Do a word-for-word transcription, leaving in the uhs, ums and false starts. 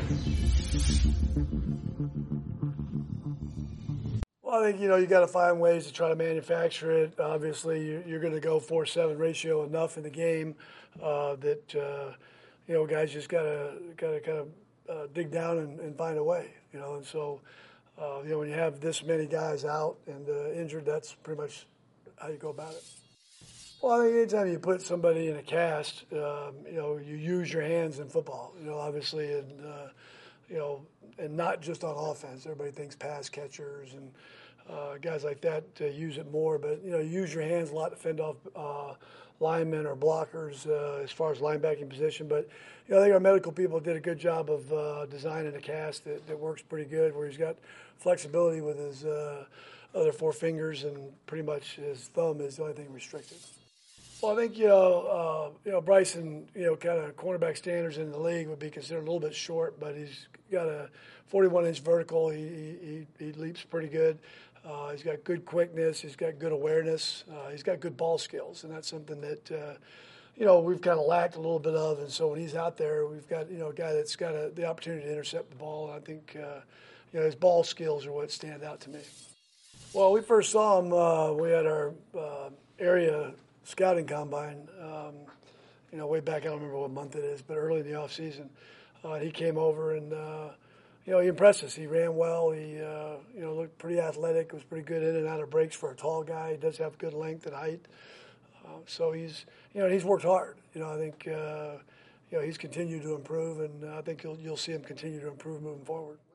Well, I think, you know, you got to find ways to try to manufacture it. Obviously, you- you're going to go four seven ratio enough in the game uh, that, uh, you know, guys just got to got to kind of uh, dig down and, and find a way, you know. And so, uh, you know, when you have this many guys out and uh, injured, that's pretty much how you go about it. Well, I think anytime you put somebody in a cast, um, you know, you use your hands in football, you know, obviously, and, uh, you know, and not just on offense. Everybody thinks pass catchers and uh, guys like that uh, use it more, but, you know, you use your hands a lot to fend off uh, linemen or blockers uh, as far as linebacking position. But, you know, I think our medical people did a good job of uh, designing a cast that, that works pretty good, where he's got flexibility with his uh, other four fingers, and pretty much his thumb is the only thing restricted. Well, I think, you know, uh, you know, Bryson, you know, kind of cornerback standards in the league would be considered a little bit short, but he's got a forty-one inch vertical. He, he, he leaps pretty good. Uh, he's got good quickness. He's got good awareness. Uh, he's got good ball skills, and that's something that, uh, you know, we've kind of lacked a little bit of. And so when he's out there, we've got, you know, a guy that's got a, the opportunity to intercept the ball. And I think, uh, you know, his ball skills are what stand out to me. Well, we first saw him, uh, we had our uh, area scouting combine, um, you know, way back, I don't remember what month it is, but early in the off season. Uh, he came over and, uh, you know, he impressed us. He ran well. He, uh, you know, looked pretty athletic, was pretty good in and out of breaks for a tall guy. He does have good length and height. Uh, so he's, you know, he's worked hard. You know, I think, uh, you know, he's continued to improve, and I think you'll, you'll see him continue to improve moving forward.